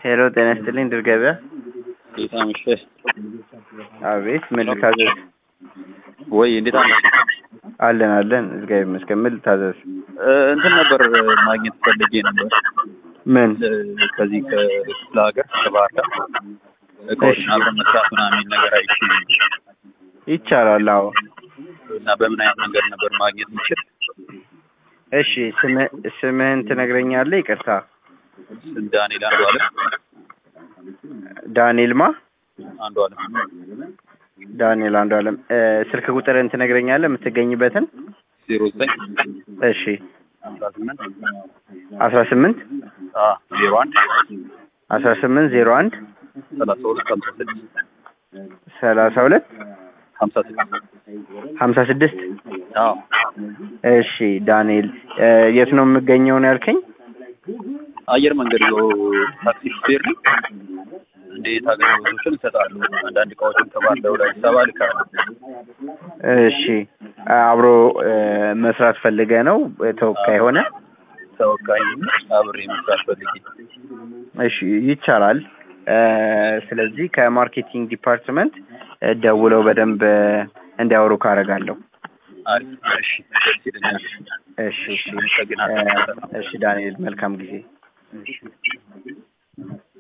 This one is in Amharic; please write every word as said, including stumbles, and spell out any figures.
ሄሎ ጤና ይስጥልኝ ድር ገበያ። እንዴት አመሸህ? አቤት ምን ልታዘዝ? ወይ እንዴት አመሸህ? አለን አለን እግዚአብሔር ይመስገን። ምን ልታዘዝ? እንትን ነበር ማግኘት ፈልጌ ነበር። ምን? ከዚህ ከክፍለ ሀገር ከባህር ዳር እቃዎችን አብረን መስራት ምናምን የሚል ነገር አይቼ ይቻላል። አዎ። እና በምን አይነት መንገድ ነበር ማግኘት የምችል? እሺ ስምህ ስምህን ትነግረኛለህ? ይቅርታ። ዳንኤል አንዱዓለም። ዳንኤል ማ? አንዱዓለም። ዳንኤል አንዱዓለም። ስልክ ቁጥርን ትነግረኛለህ የምትገኝበትን? ዜሮ ዘጠኝ እሺ አስራ ስምንት አስራ ስምንት አ ዜሮ አንድ አስራ ስምንት ዜሮ አንድ ሰላሳ ሁለት ሀምሳ ስድስት ሰላሳ ሁለት ሀምሳ ስድስት ሀምሳ ስድስት አዎ። እሺ ዳንኤል የት ነው የምገኘው ነው ያልከኝ? አየር መንገድ ነው። ታክሲ ሹፌር ነኝ። እንዴት አገልግሎቶችን እሰጣለሁ። አንዳንድ እቃዎችን ከባህር ዳር ወደ አዲስ አበባ ልካለሁ። እሺ አብሮ መስራት ፈልገህ ነው ተወካይ ሆነ? ተወካይ አብሬ መስራት ፈልጌ። እሺ ይቻላል። ስለዚህ ከማርኬቲንግ ዲፓርትመንት ደውለው በደንብ እንዲያወሩ ካረጋለሁ። እሺ ደስ ይለኛል። እሺ እሺ እሺ ዳንኤል መልካም ጊዜ። እሺ